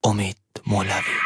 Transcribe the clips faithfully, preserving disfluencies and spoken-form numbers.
امید مولوی.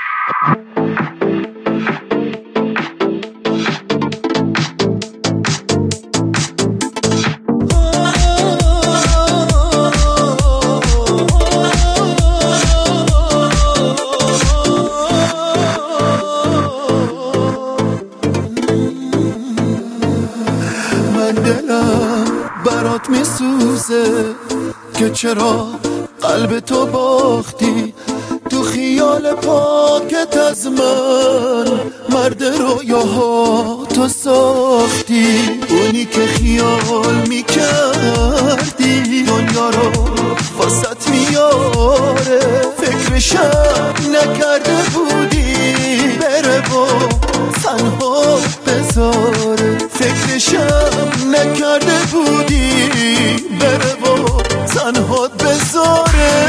من دلم برات میسوزه که چرا قلب تو باختی، تو خیال پاکت از من مرد رویاها تو ساختی. اونی که خیال میکردی دنیا رو واسط میاره، فکرشم نکرده بودی بره و تنها بذاره، فکرشم نکرده بودی بره و تنها بذاره.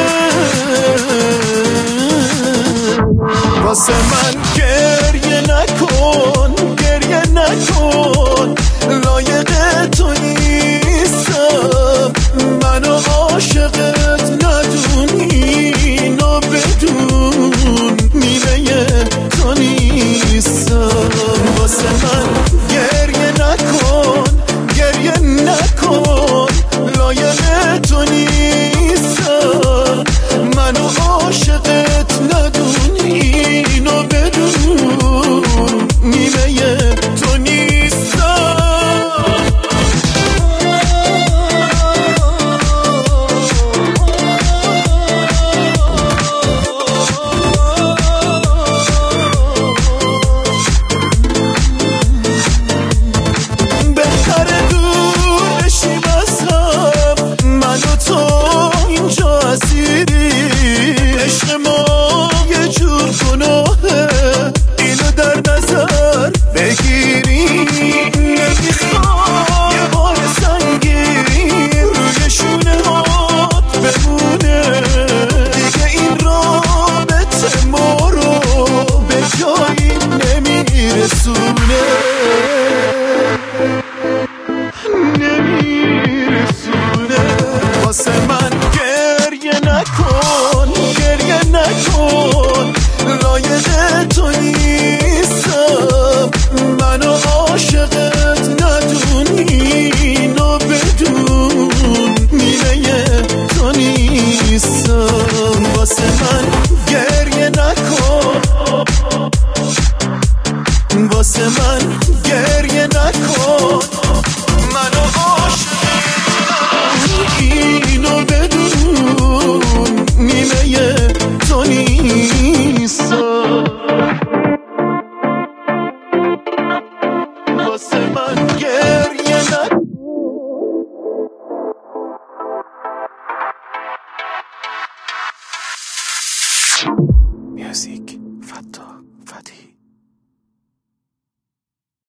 واسه من گریه نکن، گریه نکن، لایق تو نیستم، منو عاشقت ندونی، اینو بدون نیمه تو نیستم. واسه من گریه نکن، گریه نکن، لایق تو نیستم، منو عاشقت ندونی، اینو بدون نیمه تو نیستم. بهتره دور بشیم از هم، من و تو اینجا اسیری، عشق ما یه جور گناهه، اینو در نظر بگیری. نمیخوام یه بار سنگین روی شونه هات بمونه، دیگه این رابطه ما رو به جایی نمیرسونه، نمیرسونه. واسه من گریه نکن، گریه نکن، لایق تو نیستم، منو عاشقت ندونی، اینو بدون نیمه تو نیستم. واسه من گریه نکن، واسه من گریه نکن، منو عاشقت اینو بدون نیمه تو نیستم. واسه من گریه نکن. میوزیک